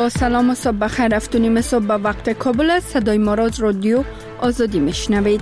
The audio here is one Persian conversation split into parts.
با سلام و صبح بخیر. 7:30 صبح به وقت کابل است. صدای ما را از رادیو آزادی میشنوید.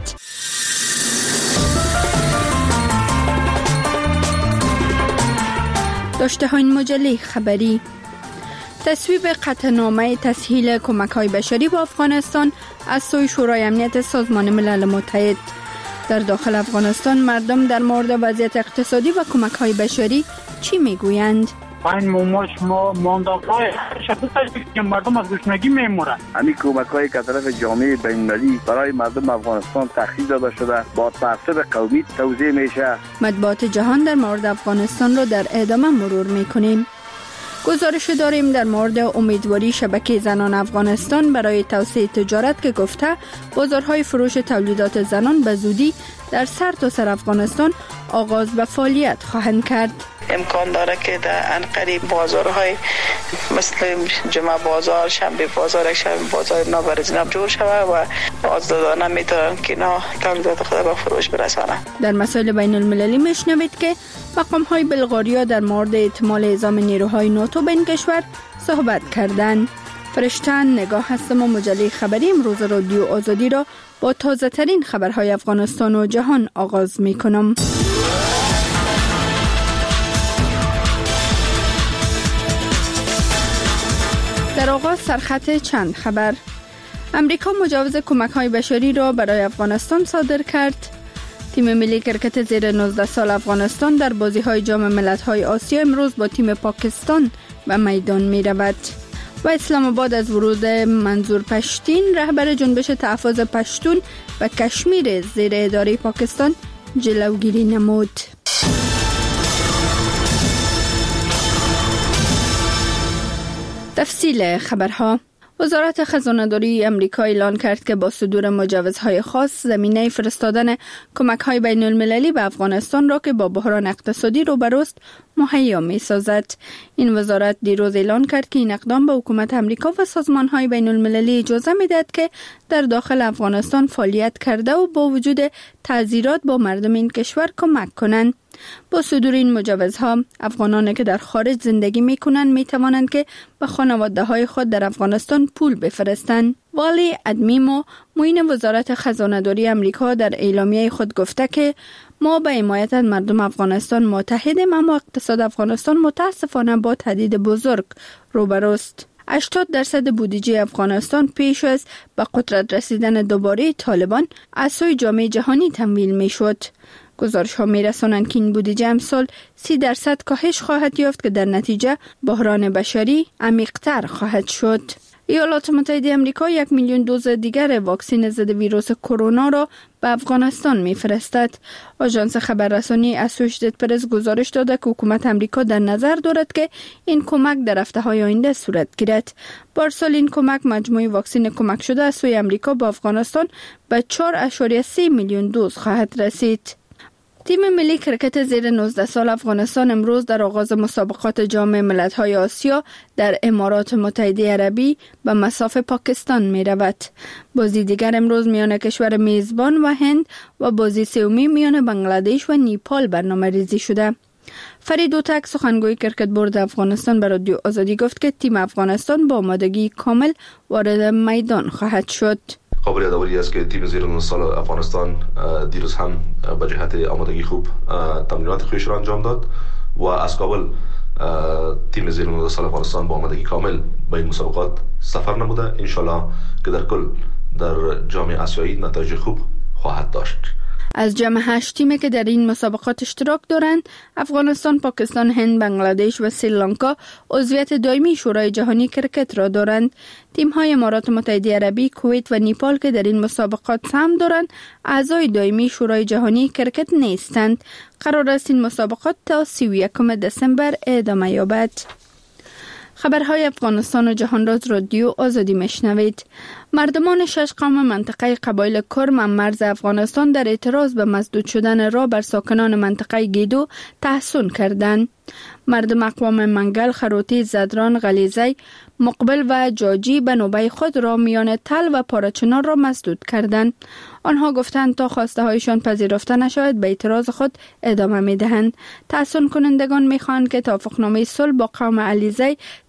داشته های مجله خبری: تصویب قطعنامه تسهیل کمک‌های بشری به افغانستان از سوی شورای امنیت سازمان ملل متحد. در داخل افغانستان مردم در مورد وضعیت اقتصادی و کمک‌های بشری چی میگویند؟ این موماش ما مانداقای شخصی که مردم از گشنگی میمورند. همین کمک‌هایی که طرف جامعه بین‌المللی برای مردم افغانستان تخصیص داده شده با تعصب قومی توزیع میشه. مطبوعات جهان در مورد افغانستان را در ادامه مرور میکنیم. گزارش داریم در مورد امیدواری شبکه زنان افغانستان برای توسعه تجارت که گفته بازارهای فروش تولیدات زنان به زودی در سرتاسر افغانستان آغاز به فعالیت خواهند کرد. امکان داره که در انقریب بازارهای مثل جمعه بازار، شنبه بازار، شنبه بازار نابرزینم جور شود و آزادانه میتونن که اینا تولیدات خود به فروش برسانند. در مسائل بین المللی میشنوید که مقام‌های بلغاریا در مورد احتمال اعزام نیروهای ناتو به این کشور صحبت کردند. فرشتن نگاه هستم و مجله خبری امروز رادیو آزادی را با تازه ترین خبرهای افغانستان و جهان آغاز میکنم. در آغاز سرخط چند خبر: امریکا مجوز کمک‌های بشری را برای افغانستان صادر کرد. تیم ملی کرکت زیر 19 سال افغانستان در بازی‌های جام ملت‌های آسیا امروز با تیم پاکستان به میدان می‌رود. و اسلام آباد از ورود منظور پشتین رهبر جنبش تحفظ پشتون و کشمیر زیر اداره پاکستان جلوگیری نمود. تفصیل خبرها: وزارت خزانه‌داری امریکا اعلان کرد که با صدور مجوزهای خاص زمینه فرستادن کمک‌های بین‌المللی به افغانستان را که با بحران اقتصادی روبروست مهیا می‌سازد. این وزارت دیروز اعلان کرد که این اقدام به حکومت امریکا و سازمان‌های بین‌المللی اجازه می‌دهد که در داخل افغانستان فعالیت کرده و با وجود تعذیرات با مردم این کشور کمک کنند. با صدور این مجوزها افغانانی که در خارج زندگی می‌کنند می‌توانند که به خانواده‌های خود در افغانستان پول بفرستند. والی ادمیمو معین وزارت خزانه‌داری امریکا در اعلامیه خود گفته که ما به حمایت از مردم افغانستان متحدیم، اما اقتصاد افغانستان متاسفانه با تهدید بزرگ روبروست. 80% بودجه افغانستان پیش از به قدرت رسیدن دوباره طالبان از سوی جامعه جهانی تمویل می‌شد. گزارش ها می رسانند که این بودجه امسال 30% کاهش خواهد یافت که در نتیجه بحران بشری عمیق‌تر خواهد شد. ایالات متحده آمریکا 1 میلیون دوز دیگر واکسن ضد ویروس کرونا را به افغانستان می‌فرستد. آژانس خبررسانی اسوشیتد پرس گزارش داده که حکومت آمریکا در نظر دارد که این کمک در هفته‌های آینده صورت گیرد. پارسال این کمک مجموع واکسن کمک شده از سوی آمریکا به افغانستان به 4.3 میلیون دوز خواهد رسید. تیم ملی کرکت زیر 19 سال افغانستان امروز در آغاز مسابقات جام ملت‌های آسیا در امارات متحده عربی به مصاف پاکستان می رود. بازی دیگر امروز میان کشور میزبان و هند و بازی سومی میان بنگلادش و نیپال برنامه ریزی شده. فرید اوتک سخنگوی کرکت بورد افغانستان به رادیو آزادی گفت که تیم افغانستان با آمادگی کامل وارد میدان خواهد شد. قابل یادآوری است که تیم زیر 19 سال افغانستان دیروز هم به جهت آمادگی خوب تمرینات خویش را انجام داد و از کابل تیم زیر 19 سال افغانستان با آمادگی کامل به این مسابقات سفر نموده. انشالله که در کل در جام آسیایی نتایج خوب خواهد داشت. از جمع 8 تیمی که در این مسابقات اشتراک دارند، افغانستان، پاکستان، هند، بنگلادش و سریلانکا عضویت دائمی شورای جهانی کرکت را دارند. تیم‌های امارات متحده عربی، کویت و نیپال که در این مسابقات سهم دارند، اعضای دائمی شورای جهانی کرکت نیستند. قرار است این مسابقات تا 31 دسامبر ادامه یابد. خبرهای افغانستان و جهان را از رادیو آزادی میشنوید. مردمان 6 قوم منطقه قبایل کرم مرز افغانستان در اعتراض به مسدود شدن راه بر ساکنان منطقه گیدو تحسن کردند. مردم اقوام منگل، خروتی، زدران، غلیزی، مقبل و جاجی به نوبه خود را میان تل و پارچنار را مسدود کردند. آنها گفتند تا خواسته هایشان پذیرفته نشود به اعتراض خود ادامه میدهند. تحسن کنندگان میخواهند که توافقنامه صلح با قوم علیزی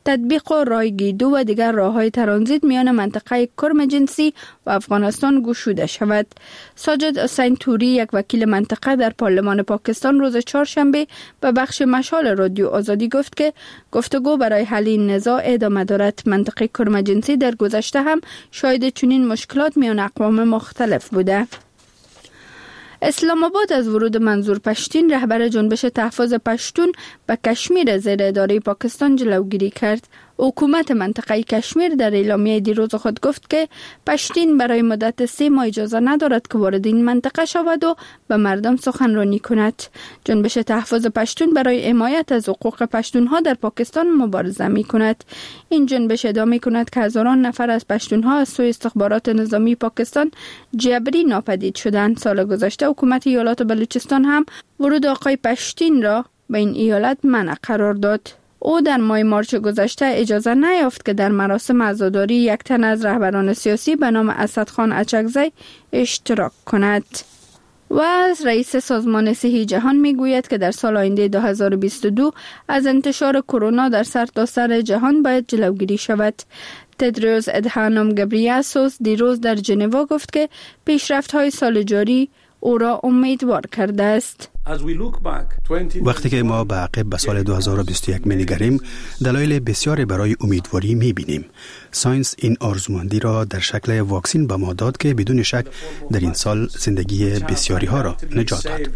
تطبیق رایگیدو و دیگر راههای ترانزیت میان منطقه کرم جنسی و افغانستان گشوده شود. ساجد حسین توری، یک وکیل منطقه در پارلمان پاکستان، روز چهارشنبه به بخش مشال رادیو آزادی گفت که گفتگو برای حل این نزاع ادامه دارد. منطقه کرم جنسی در گذشته هم شاهد چنین مشکلات میان اقوام مختلف بوده. اسلام آباد از ورود منظور پشتین، رهبر جنبش تحفظ پشتون، به کشمیر زیر اداره پاکستان جلوگیری کرد. حکومت منطقه کشمیر در اعلامیه دیروز خود گفت که پشتین برای مدت 3 ماه اجازه ندارد که وارد این منطقه شود و به مردم سخنرانی کند. جنبش تحفظ پشتون برای حمایت از حقوق پشتونها در پاکستان مبارزه می کند. این جنبش ادعا کند که هزاران نفر از پشتونها از سوی استخبارات نظامی پاکستان جبری ناپدید شدند. سال گذشته حکومت ایالات بلوچستان هم ورود آقای پشتین را به این ایالت منع قرار داد. او در ماه مارچ گذشته اجازه نیافت که در مراسم عزاداری یک تن از رهبران سیاسی به نام اسدخان اچکزی اشتراک کند. و از رئیس سازمان صحی جهان میگوید که در سال آینده 2022 از انتشار کرونا در سرتاسر جهان باید جلوگیری شود. تدروس ادهانوم گبریاسوس دیروز در ژنو گفت که پیشرفت‌های سال جاری او را امیدوار کرده است. وقتی که ما به عقب به سال 2021 می‌نگریم، دلایل بسیاری برای امیدواری می‌بینیم. ساینس این آرزومندی را در شکل واکسن به ما داد که بدون شک در این سال زندگی بسیاری ها را نجات داد.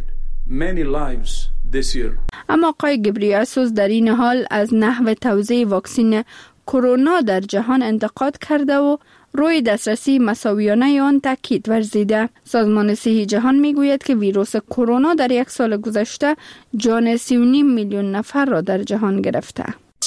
اما آقای گبریاسوس در این حال از نحو توزیع واکسن کرونا در جهان انتقاد کرده و روی دسترسی مساویانه آن تاکید ورزیده. سازمان صحی جهان میگوید که ویروس کرونا در یک سال گذشته جان 3.5 میلیون نفر را در جهان گرفته.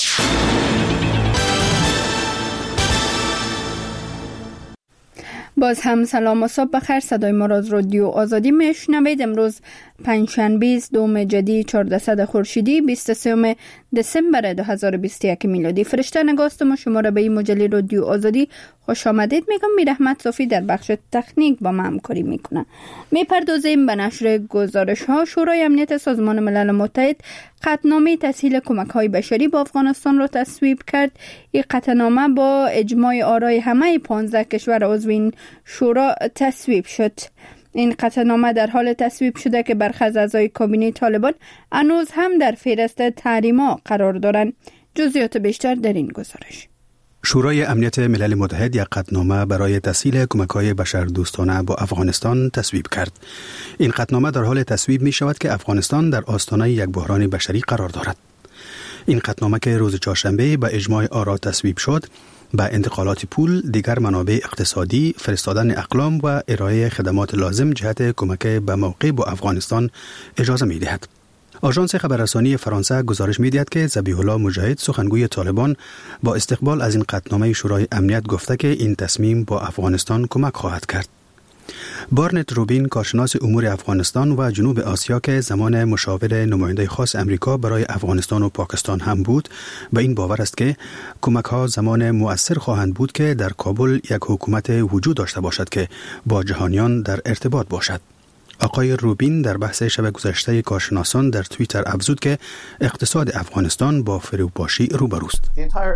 باز هم سلام و صبح بخیر. صدای ما را از رادیو آزادی میشنوید. امروز پنجشنبه 2 جدی 1400 خورشیدی 23 دسامبر 2021 میلادی. فرشته نگاست ما شما را به این مجله رادیو آزادی خوش آمدید میگم. میرحمت صافی در بخش تکنیک با ما همکاری میکنه. میپردازیم به نشر گزارش ها. شورای امنیت سازمان ملل متحد قطعنامه تسهیل کمک های بشری با افغانستان را تصویب کرد. این قطعنامه با اجماع آرای همه 15 کشور عضو این شورا تصویب شد. این قطعنامه در حال تصویب شده که برخی از اعضای کابینه طالبان هنوز هم در فهرست تحریم‌ها قرار دارند. جزئیات بیشتر در این گزارش. شورای امنیت ملل متحد یک قطعنامه برای تسهیل کمک‌های بشردوستانه با افغانستان تصویب کرد. این قطعنامه در حال تصویب می شود که افغانستان در آستانه یک بحران بشری قرار دارد. این قطعنامه که روز چهارشنبه به اجماع آرا تصویب شد، با انتقالات پول، دیگر منابع اقتصادی، فرستادن اقلام و ارائه خدمات لازم جهت کمک به موقع با افغانستان اجازه می دهد. آژانس خبررسانی فرانسه گزارش می دهد که ذبیح الله مجاهد سخنگوی طالبان با استقبال از این قطعنامه شورای امنیت گفته که این تصمیم با افغانستان کمک خواهد کرد. بارنت روبین، کارشناس امور افغانستان و جنوب آسیا که زمان مشاور نماینده خاص امریکا برای افغانستان و پاکستان هم بود، به این باور است که کمک ها زمان مؤثر خواهند بود که در کابل یک حکومت وجود داشته باشد که با جهانیان در ارتباط باشد. آقای روبین در بحث شب گذشته کارشناسان در توییتر افزود که اقتصاد افغانستان با فروپاشی روبروست.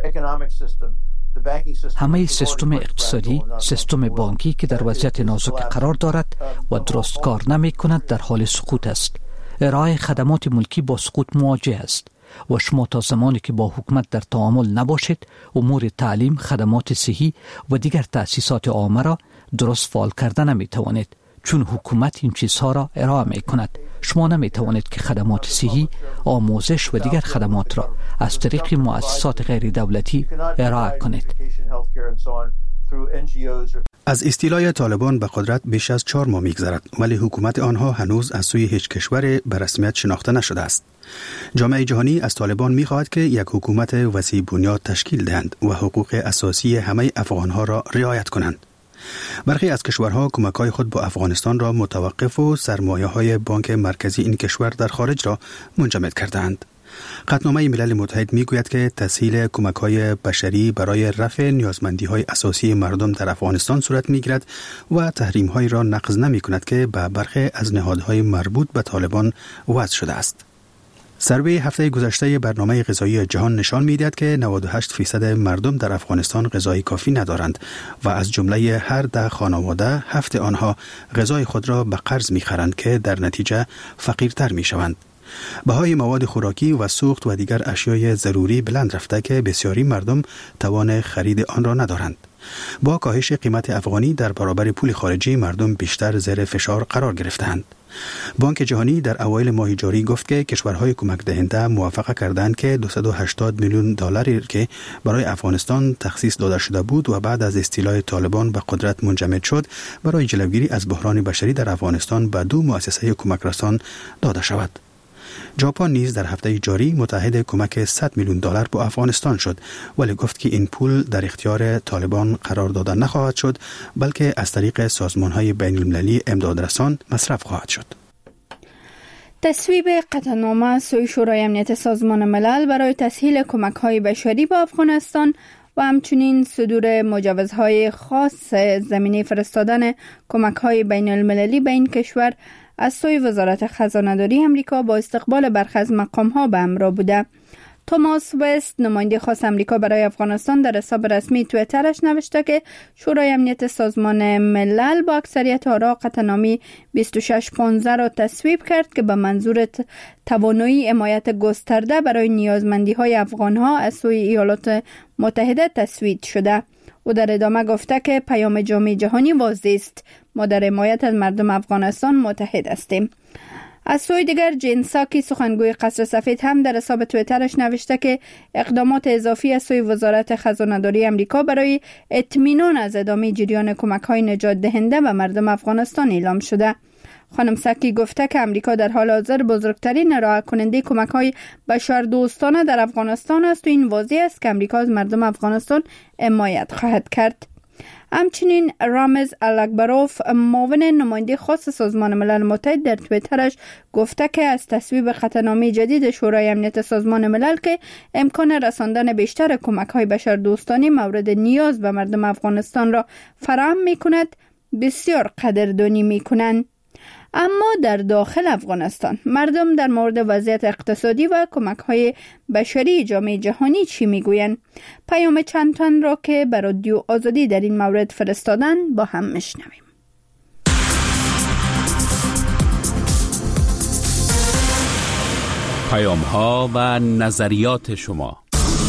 همه سیستم اقتصادی، سیستم بانکی که در وضعیت نازک قرار دارد و درست کار نمی کند در حال سقوط است. ارائه خدمات ملکی با سقوط مواجه است و شما تا زمانی که با حکومت در تعامل نباشید، امور تعلیم، خدمات صحی و دیگر تأسیسات عامه را درست فعال کرده نمی توانید، چون حکومت این چیزها را ارائه می کند. شما نمی توانید که خدمات صحی، آموزش و دیگر خدمات را از طریق مؤسسات غیر دولتی ارائه کنید. از استیلای طالبان به قدرت بیش از 4 ماه می‌گذرد، ولی حکومت آنها هنوز از سوی هیچ کشور به رسمیت شناخته نشده است. جامعه جهانی از طالبان می‌خواهد که یک حکومت وسیع بنیاد تشکیل دهند و حقوق اساسی همه افغان‌ها را رعایت کنند. برخی از کشورها کمک‌های خود با افغانستان را متوقف و سرمایه‌های بانک مرکزی این کشور در خارج را منجمد کردند. قطعنامه ملل متحد میگوید که تسهیل کمک‌های بشری برای رفع نیازمندی‌های اساسی مردم در افغانستان صورت می‌گیرد و تحریم‌هایی را نقض نمی‌کند که به برخی از نهادهای مربوط به طالبان وضع شده است. سروی هفته گذشته برنامه غذایی جهان نشان می‌دهد که 98% مردم در افغانستان غذای کافی ندارند و از جمله هر 10 خانواده 7 آنها غذای خود را به قرض می‌خرند که در نتیجه فقیرتر می‌شوند. بهای مواد خوراکی و سوخت و دیگر اشیای ضروری بلند رفته که بسیاری مردم توان خرید آن را ندارند. با کاهش قیمت افغانی در برابر پول خارجی مردم بیشتر زیر فشار قرار گرفتند. بانک جهانی در اوایل ماه جاری گفت که کشورهای کمک دهنده موافقه کردند که 280 میلیون دلاری که برای افغانستان تخصیص داده شده بود و بعد از استیلای طالبان به قدرت منجمد شد برای جلوگیری از بحران بشری در افغانستان به 2 مؤسسه کمک رسان داده شود. ژاپن نیز در هفته جاری متحد کمک 100 میلیون دلار به افغانستان شد ولی گفت که این پول در اختیار طالبان قرار داده نخواهد شد بلکه از طریق سازمان‌های بین‌المللی امدادرسان مصرف خواهد شد. تصویب قطعنامه سوی شورای امنیت سازمان ملل برای تسهیل کمک‌های بشری به افغانستان و همچنین صدور مجوزهای خاص زمینه فرستادن کمک‌های بین‌المللی به این کشور از سوی وزارت خزانه‌داری امریکا با استقبال برخی از مقام‌ها به همراه بوده. توماس وست نماینده خاص امریکا برای افغانستان در حساب رسمی توییترش نوشته که شورای امنیت سازمان ملل با اکثریت آرا قطعنامه 2615 را تصویب کرد که به منظور توانایی حمایت گسترده برای نیازمندی‌های افغان‌ها از سوی ایالات متحده تصویب شده. او در ادامه گفته که پیام جامعه جهانی واضح است: ما در حمایت از مردم افغانستان متحد هستیم. از سوی دیگر جین ساکی سخنگوی قصر سفید هم در حساب توییترش نوشته که اقدامات اضافی از سوی وزارت خزانه‌داری امریکا برای اطمینان از ادامه جریان کمک‌های نجات دهنده به مردم افغانستان اعلام شده. خانم ساکی گفته که امریکا در حال حاضر بزرگترین ارائه کننده کمک‌های بشردوستانه در افغانستان است و این واضح است که امریکا از مردم افغانستان حمایت خواهد کرد. همچنین رامز الاکبروف معاون نماینده خاص سازمان ملل متحد در توییترش گفته که از تصویب قطعنامه جدید شورای امنیت سازمان ملل که امکان رساندن بیشتر کمک‌های بشردوستانه مورد نیاز به مردم افغانستان را فراهم می‌کند بسیار قدردانی می‌کنند. اما در داخل افغانستان مردم در مورد وضعیت اقتصادی و کمک‌های بشری جامعه جهانی چی میگویند؟ پیام چند تن را که بر رادیو آزادی در این مورد فرستادن با هم میشنویم. پیام‌ها و نظریات شما.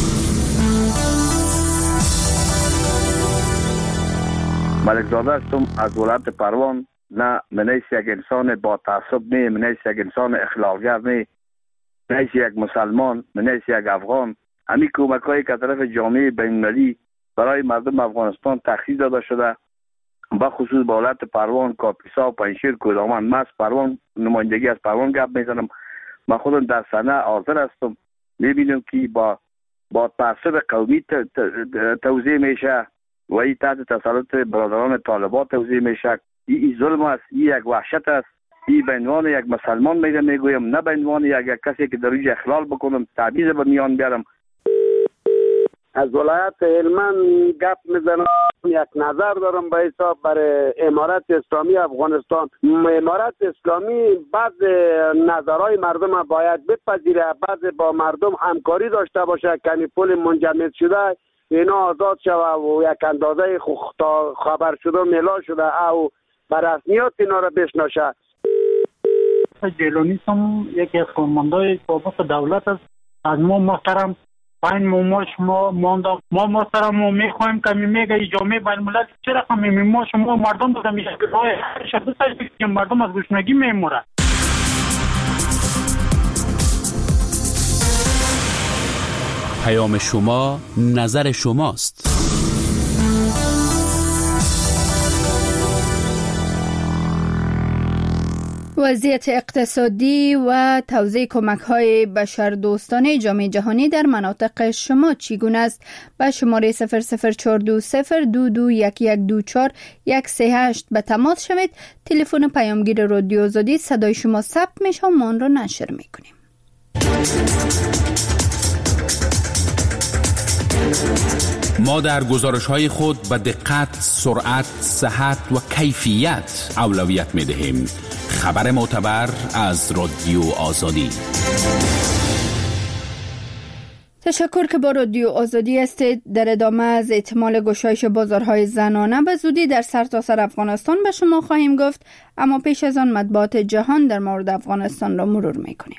ملکزاده هستم از ولایت پروان. نه منیست یک انسان با تعصب نه، منیست یک انسان اخلاقگر نه، منیست یک مسلمان، منیست یک افغان. همین کمک‌هایی که طرف جامعه بین‌المللی برای مردم افغانستان تخصیص داده شده به خصوص با ولایت پروان، کاپیسا، پنجشیر، کدامن. من از پروان نمایندگی از پروان گپ میزنم. من خودم در صحنه حاضر هستم. میبینم که با تعصب قومی توزیع میشه و این تحت تسلط برادران طالبان توزیع میشه. این ظلم است، این یک وحشت است. این به عنوان یک مسلمان میگویم، نه به عنوان یک کسی که در اینجا اخلال بکنم، تعویض به میان بیارم. از ولایت هلمند گپ میزنم. یک نظر دارم به حساب برای امارت اسلامی افغانستان. امارت اسلامی بعض نظرهای مردم باید بپذیره، بعض با مردم همکاری داشته باشه که پول منجمد شده اینا آزاد شوه و یک اندازه خبر شده ملا شده او بر رسمیات اینا را بشناشه. جیلانی هم یکی از فرماندهای بابت دولت است. از ما محترم پایین ما شما ما محترم ما میخوایم که میگه جامعه بین‌الملل چه رقم ما شما مردم بودم یک راه شده که مردم از گشنگی میمورد. پیام شما نظر شماست. وضعیت اقتصادی و توزیع کمک‌های بشردوستانه جامعه جهانی در مناطق شما چگونه است؟ به شماره 00420221124 به تماس شوید. تلفن پیامگیر رادیو آزادی صدای شما ثبت میشه و ما آن را نشر میکنیم. ما در گزارش‌های خود به دقت، سرعت، صحت و کیفیت اولویت می‌دهیم. خبر معتبر از رادیو آزادی. تشکر که با رادیو آزادی هستید. در ادامه از احتمال گشایش بازارهای زنانه به زودی در سرتاسر افغانستان به شما خواهیم گفت، اما پیش از آن مطبوعات جهان در مورد افغانستان را مرور می‌کنیم.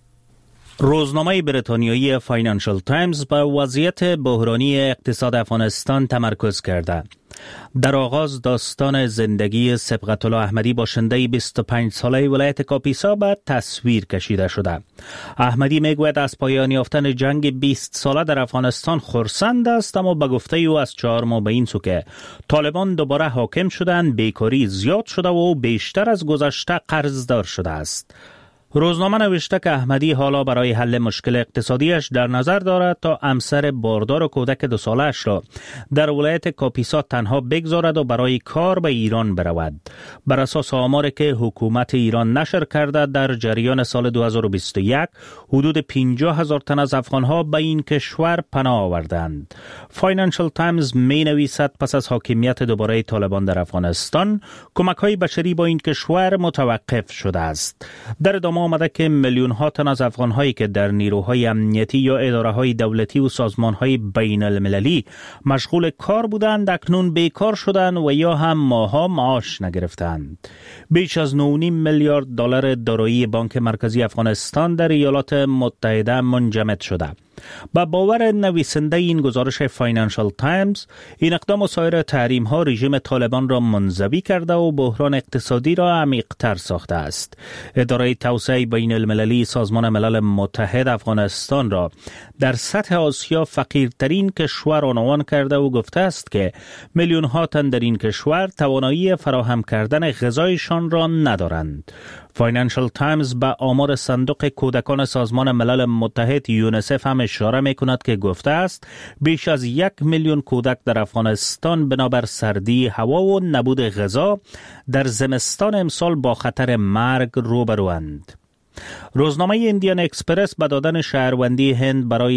روزنامه بریتانیایی فاینانشال تایمز به وضعیت بحرانی اقتصاد افغانستان تمرکز کرده. در آغاز داستان زندگی سبقت الله احمدی باشنده 25 ساله ولایت کاپیسا به تصویر کشیده شده. احمدی میگوید از پایان یافتن جنگ 20 ساله در افغانستان خرسند است، اما به گفته او از 4 ماه به این سو که طالبان دوباره حاکم شدند بیکاری زیاد شده و بیشتر از گذشته قرضدار شده است. روزنامه نوشته که احمدی حالا برای حل مشکل اقتصادیش در نظر دارد تا همسر باردار و کودک 2 ساله‌اش را در ولایت کاپیسا تنها بگذارد و برای کار به ایران برود. بر اساس آماری که حکومت ایران نشر کرده، در جریان سال 2021 حدود 50,000 تن از افغانها به این کشور پناه آوردند. فاینانشال تایمز می نویسد پس از حاکمیت دوباره طالبان در افغانستان، کمک‌های بشری با این کشور متوقف شده است. در ادامه آمده که میلیون ها تن از افغانهایی که در نیروهای امنیتی یا اداره‌های دولتی و سازمان‌های بین المللی مشغول کار بودند اکنون بیکار شدند و یا هم ماها معاش نگرفتند. بیش از 9.5 میلیارد دلار دارایی بانک مرکزی افغانستان در ایالات متحده منجمد شده. با باور نویسنده این گزارش فاینانشال تایمز، این اقدام و سایر تحریم ها رژیم طالبان را منزوی کرده و بحران اقتصادی را عمیق‌تر ساخته است. اداره توسعه بین المللی سازمان ملل متحد افغانستان را در سطح آسیا فقیرترین کشور عنوان کرده و گفته است که میلیون ها تن در این کشور توانایی فراهم کردن غذایشان را ندارند. فاینانشال تایمز به آمار صندوق کودکان سازمان ملل متحد یونیسف هم اشاره می کند که گفته است بیش از 1 میلیون کودک در افغانستان بنابر سردی هوا و نبود غذا در زمستان امسال با خطر مرگ روبروند. روزنامه ایندیان اکسپرس به دادن شهروندی هند برای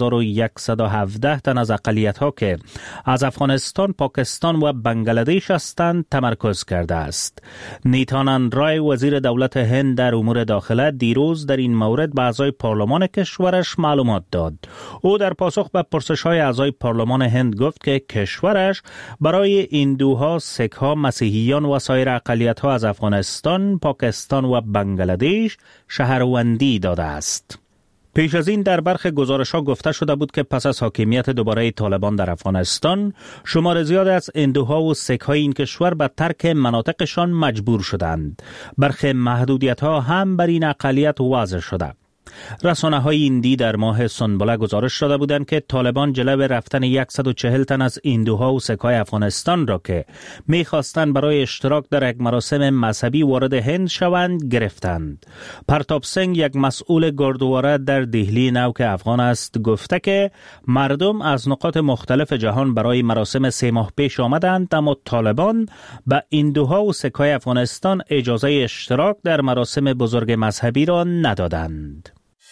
3117 تن از اقلیت‌ها که از افغانستان، پاکستان و بنگلادش هستند تمرکز کرده است. نیتانند رای وزیر دولت هند در امور داخله دیروز در این مورد به اعضای پارلمان کشورش معلومات داد. او در پاسخ به پرسش‌های اعضای پارلمان هند گفت که کشورش برای هندوها، سیک‌ها، مسیحیان و سایر اقلیت‌ها از افغانستان، پاکستان و بنگلادش شهروندی داده است. پیش از این در برخی گزارش‌ها گفته شده بود که پس از حاکمیت دوباره طالبان در افغانستان، شمار زیاد از هندوها و سیک‌های این کشور به ترک مناطقشان مجبور شدند. برخی محدودیت‌ها هم بر این اقلیت وضع شده. رسانه‌های هندی در ماه سنبله گزارش داده بودند که طالبان جلو رفتن 140 تن از هندوها و سیک‌های افغانستان را که می‌خواستند برای اشتراک در یک مراسم مذهبی وارد هند شوند گرفتند. پرتاب سنگ، یک مسئول گردواره در دهلی نوک افغان است، گفته که مردم از نقاط مختلف جهان برای مراسم 3 ماه پیش آمدند، اما طالبان به هندوها و سیک‌های افغانستان اجازه اشتراک در مراسم بزرگ مذهبی را ندادند.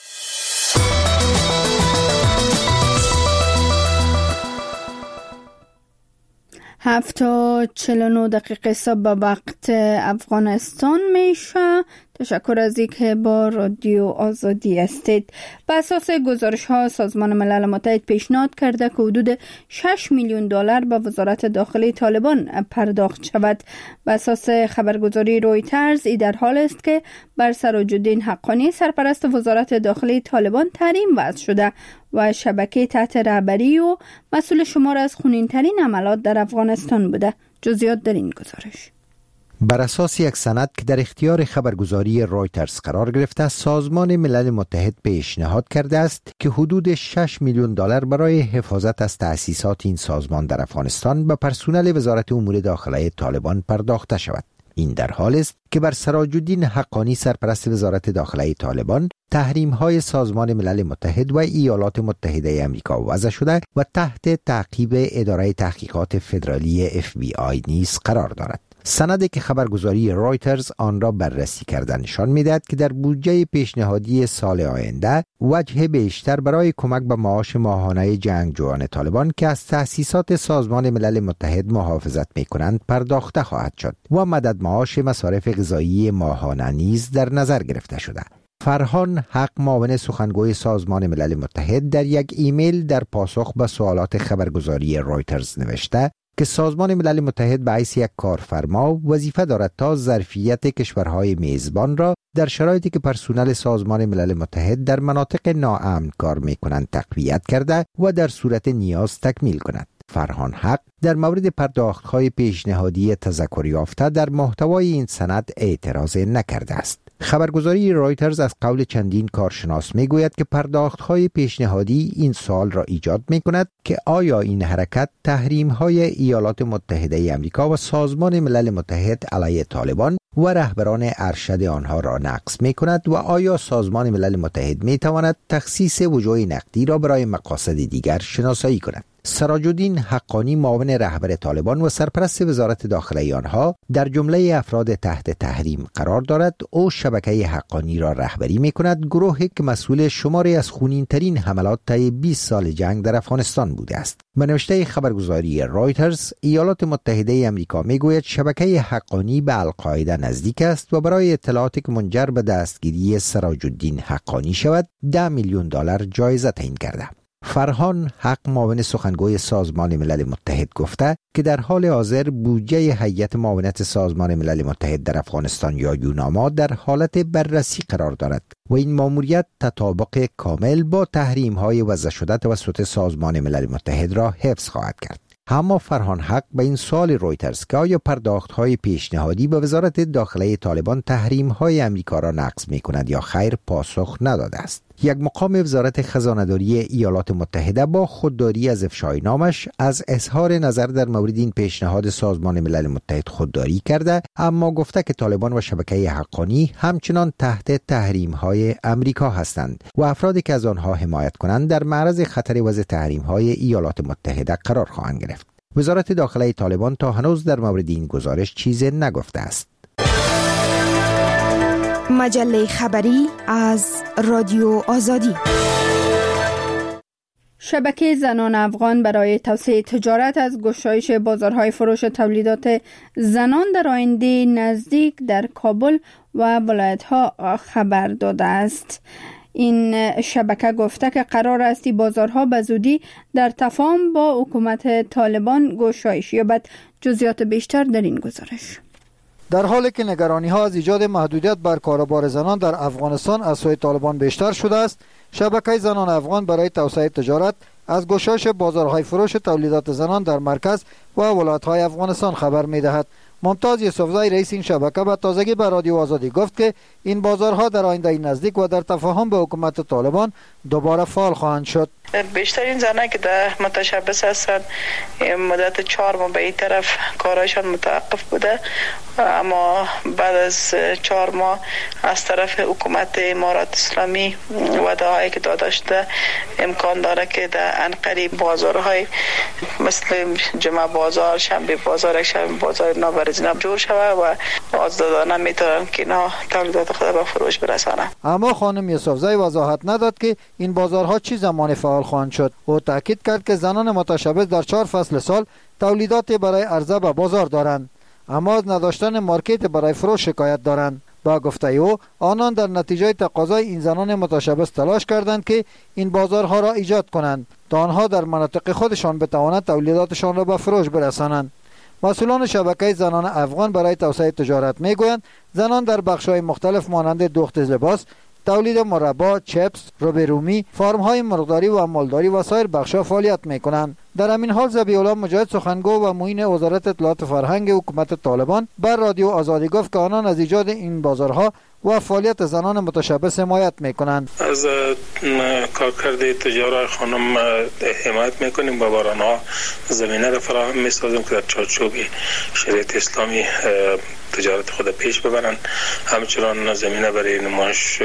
7:49 صبح به وقت افغانستان میشه. تشکر از اینکه با رادیو آزادی هستید. به اساس گزارش ها سازمان ملل متحد پیشنهاد کرده که حدود 6 میلیون دلار به وزارت داخلی طالبان پرداخت شود. به اساس خبرگزاری رویترز ای در حال است که بر سراج‌الدین حقانی سرپرست وزارت داخلی طالبان تحریم وضع شده و شبکه تحت رهبری و مسئول شمار از خونین‌ترین عملات در افغانستان بوده. جزئیات در این گزارش. بر اساس یک سند که در اختیار خبرگزاری رویترز قرار گرفته، سازمان ملل متحد پیشنهاد کرده است که حدود 6 میلیون دلار برای حفاظت از تأسیسات این سازمان در افغانستان به پرسنل وزارت امور داخلی طالبان پرداخته شود. این در حال است که بر سراج‌الدین حقانی سرپرست وزارت داخلی طالبان تحریم‌های سازمان ملل متحد و ایالات متحده آمریکا وضع شده و تحت تعقیب اداره تحقیقات فدرالی FBI نیز قرار دارد. سندی که خبرگزاری رویترز آن را بررسی کرده نشان می‌دهد که در بودجه پیشنهادی سال آینده وجه بیشتر برای کمک به معاش ماهانه جنگجویان طالبان که از تأسیسات سازمان ملل متحد محافظت می‌کنند پرداخته خواهد شد و مدد معاش مصارف غذایی ماهانه نیز در نظر گرفته شده. فرهان حق معاون سخنگوی سازمان ملل متحد در یک ایمیل در پاسخ به سوالات خبرگزاری رویترز نوشته که سازمان ملل متحد به حیث یک کارفرما وظیفه دارد تا ظرفیت کشورهای میزبان را در شرایطی که پرسنل سازمان ملل متحد در مناطق ناامن کار می‌کنند تقویت کرده و در صورت نیاز تکمیل کند. فرهان حق در مورد پرداخت‌های پیشنهادی تذکر یافته در محتوای این سند اعتراض نکرده است. خبرگزاری رویترز از قول چندین کارشناس میگوید که پرداخت‌های پیشنهادی این سوال را ایجاد می‌کند که آیا این حرکت تحریم‌های ایالات متحده آمریکا و سازمان ملل متحد علیه طالبان و رهبران ارشد آنها را نقض می‌کند و آیا سازمان ملل متحد می‌تواند تخصیص وجوه نقدی را برای مقاصد دیگر شناسایی کند. سراج الدین حقانی معاون رهبر طالبان و سرپرست وزارت داخله آنها در جمله افراد تحت تحریم قرار دارد. او شبکه حقانی را رهبری می‌کند، گروهی که مسئول شماری از خونین‌ترین حملات طی 20 سال جنگ در افغانستان بوده است. به نوشته خبرگزاری رویترز، ایالات متحده آمریکا میگوید شبکه حقانی به القاعده نزدیک است و برای اطلاعاتی که منجر به دستگیری سراج الدین حقانی شود $10 میلیون جایزه تعیین کرده. فرهان حق معاون سخنگوی سازمان ملل متحد گفته که در حال حاضر بودجه هیئت معاونت سازمان ملل متحد در افغانستان یا یوناما در حالت بررسی قرار دارد و این ماموریت تطابق کامل با تحریم‌های وضع شده توسط سازمان ملل متحد را حفظ خواهد کرد. اما فرهان حق به این سوال رویترز که آیا پرداخت‌های پیشنهادی به وزارت داخله طالبان تحریم‌های آمریکا را نقض می‌کند یا خیر پاسخ نداده است. یک مقام وزارت خزانه‌داری ایالات متحده با خودداری از افشای نامش از اظهار نظر در مورد این پیشنهاد سازمان ملل متحد خودداری کرده، اما گفته که طالبان و شبکه حقانی همچنان تحت تحریم‌های آمریکا هستند و افرادی که از آنها حمایت کنند در معرض خطر وضع تحریم‌های ایالات متحده قرار خواهند گرفت. وزارت داخله طالبان تا هنوز در مورد این گزارش چیزی نگفته است. مجله خبری از رادیو آزادی. شبکه زنان افغان برای توسعه تجارت از گشایش بازارهای فروش تولیدات زنان در آینده نزدیک در کابل و ولایت‌ها خبر داده است. این شبکه گفته که قرار است بازارها به زودی در تفاهم با حکومت طالبان گشایش یابد. جزئیات بیشتر در این گزارش. در حالی که نگرانی‌ها از ایجاد محدودیت بر کاروبار زنان در افغانستان از سوی طالبان بیشتر شده است، شبکه زنان افغان برای توسعه تجارت از گشایش بازارهای فروش تولیدات زنان در مرکز و ولایت‌های افغانستان خبر می‌دهد. ممتاز یوسفزای رئیس این شبکه به تازگی به رادیو آزادی گفت که این بازارها در آینده نزدیک و در تفاهم با حکومت طالبان دوباره فعال خواهند شد. بیشترین زنان که در متشبث هستند مدت 4 ماه به این طرف کارایشان متوقف بوده، اما بعد از 4 ماه از طرف حکومت امارات اسلامی وعده‌هایی که داده شده امکان داره که در عنقریب بازارهای مثل جمعه بازار، شنبه بازار، یکشنبه بازار نابرزیناب جور شود و آزادانه میتونن که اینا تولیدات خود به فروش برسانند. اما خانم یوسفزای وضاحت نداد که این بازارها چی زمان فعال خواهند شد. او تاکید کرد که زنان متشبث در 4 فصل سال تولیدات برای عرضه به بازار دارند، اما از نداشتن مارکت برای فروش شکایت دارند. با گفته او آنان در نتیجه تقاضای این زنان متشبث تلاش کردند که این بازارها را ایجاد کنند تا آنها در مناطق خودشان بتوانند تولیداتشان را به فروش برسانند. مسئولان شبکه زنان افغان برای توسعه تجارت میگویند زنان در بخش‌های مختلف مانند دوخت لباس، تولید مربا، چپس، روبرومی، فارم‌های مرغداری و مالداری و سایر بخش‌ها فعالیت می‌کنند. در همین حال ذبیح الله مجاهد سخنگو و معین وزارت اطلاعات فرهنگ حکومت طالبان بر رادیو آزادی گفت که آنان از ایجاد این بازارها و فعالیت زنان متشبث حمایت میکنند. از کارکرد تجارت خانم حمایت میکنیم و بر آنها زمینه را فراهم میسازیم که در چارچوب شریعت اسلامی تجارت خود پیش ببرند. همچنان زمینه برای نمایش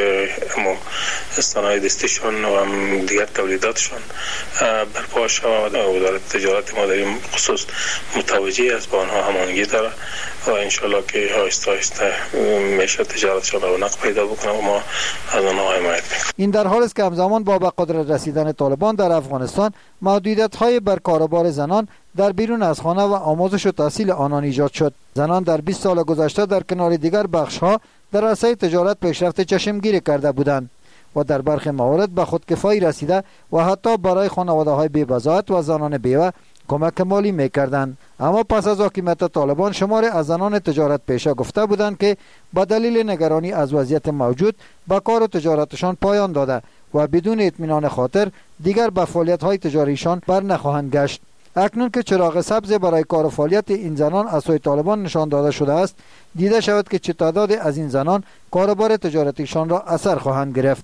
صنایع دستیشان و دیگر تولیداتشان برپا شود. وزارت تجارت ما در این خصوص متوجه است، با آنها هماهنگی داره و انشالله که آهسته آهسته میشه تجارتشان رونق پیدا بکنه و ما از آنها حمایت میکنیم. این در حالی است که همزمان با به قدرت رسیدن طالبان در افغانستان محدودیت‌های بر کاروبار زنان در بیرون از خانه و آموزش و تحصیل آنان ایجاد شد. زنان در 20 سال گذشته در کنار دیگر بخش‌ها در عرصه تجارت پیشرفت چشمگیری کرده بودند و در برخی موارد به خودکفایی رسیده و حتی برای خانواده‌های بی‌بضاعت و زنان بیوه کمک مالی می‌کردند. اما پس از حاکمیت طالبان شماری از زنان تجارت پیشه گفته بودند که به دلیل نگرانی از وضعیت موجود به کار و تجارتشان پایان داده و بدون اطمینان خاطر دیگر به فعالیت‌های تجاریشان بر نخواهند گشت. اکنون که چراغ سبز برای کار و فعالیت این زنان از سوی طالبان نشان داده شده است، دیده شود که چه تعداد از این زنان کاروبار تجارتیشان را اثر خواهند گرفت.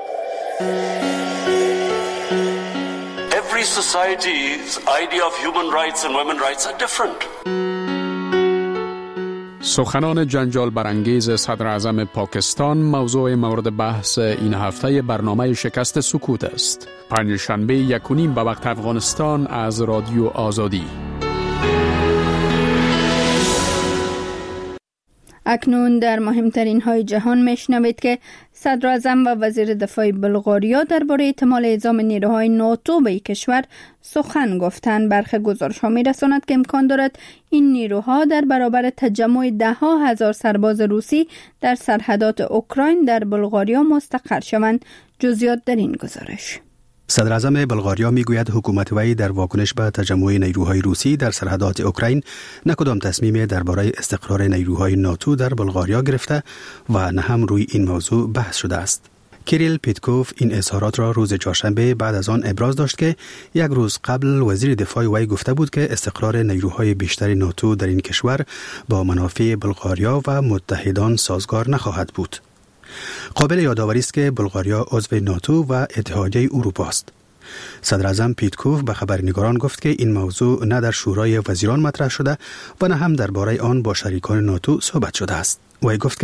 Every society's idea of human rights and women's rights are different. سخنان جنجال برانگیز صدر اعظم پاکستان موضوع مورد بحث این هفته برنامه شکست سکوت است. پنجشنبه 1:30 به وقت افغانستان از رادیو آزادی. اکنون در مهمترین های جهان میشنوید که صدر اعظم و وزیر دفاع بلغاریا درباره احتمال اعزام نیروهای ناتو به کشور سخن گفتند. برخی گزارش‌ها می‌رساند که امکان دارد این نیروها در برابر تجمع 10,000 سرباز روسی در سرحدات اوکراین در بلغاریا مستقر شوند. جزئیات در این گزارش. صدر اعظم بلغاریا میگوید حکومت وی در واکنش به تجمع نیروهای روسی در سرحدات اوکراین نه کدام تصمیم درباره استقرار نیروهای ناتو در بلغاریا گرفته و نه هم روی این موضوع بحث شده است. کیریل پیتکوف این اظهارات را روز چهارشنبه بعد از آن ابراز داشت که یک روز قبل وزیر دفاع وی گفته بود که استقرار نیروهای بیشتر ناتو در این کشور با منافع بلغاریا و متحدان سازگار نخواهد بود. قابل یادآوری است که بلغاریا عضو ناتو و اتحادیه اروپا است. صدر اعظم پیتکوف به خبرنگاران گفت که این موضوع نه در شورای وزیران مطرح شده و نه هم درباره آن با شریکان ناتو صحبت شده است. وی گفت